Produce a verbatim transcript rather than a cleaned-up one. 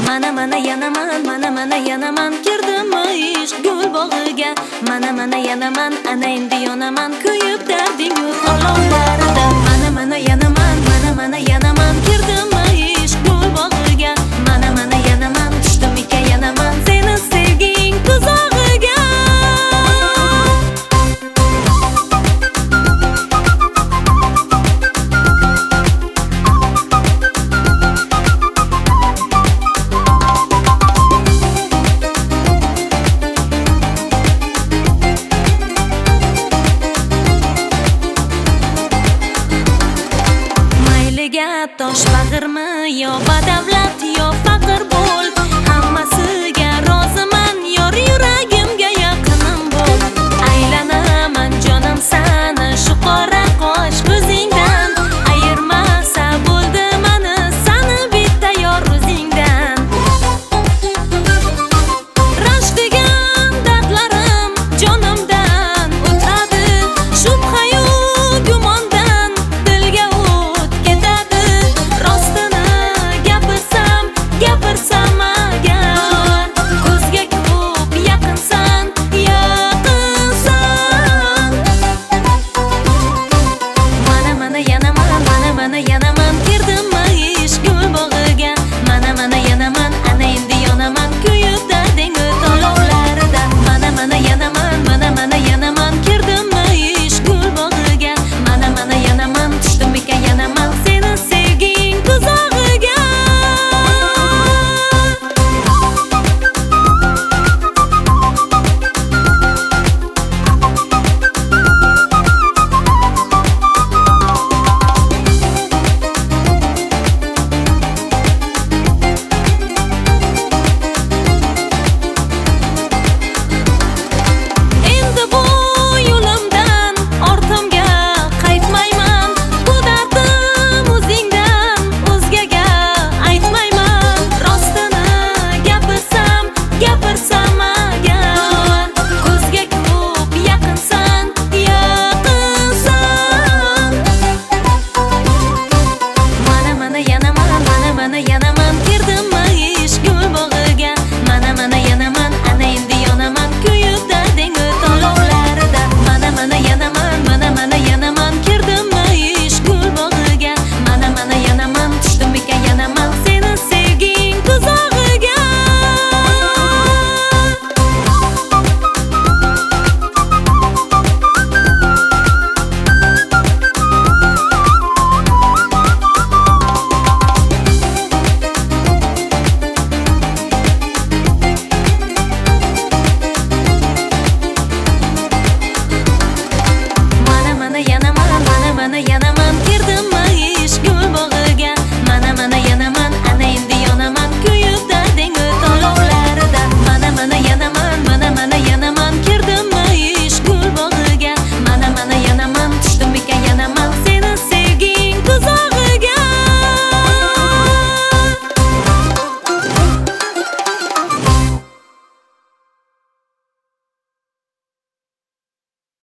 Mana mana yanaman, mana mana yanaman, kirdimmi ishq gul bog'iga. Mana mana yanaman, ana endi yonaman, kuyib darding yo'q olovlarida. Mana mana yanaman, mana mana yanaman, kirdimmi ishq gul bog'iga. Mana mana yanaman, tushdim ikka yanaman, seni sevging tuzog'iga. Tosh bag'irmi yo badavlat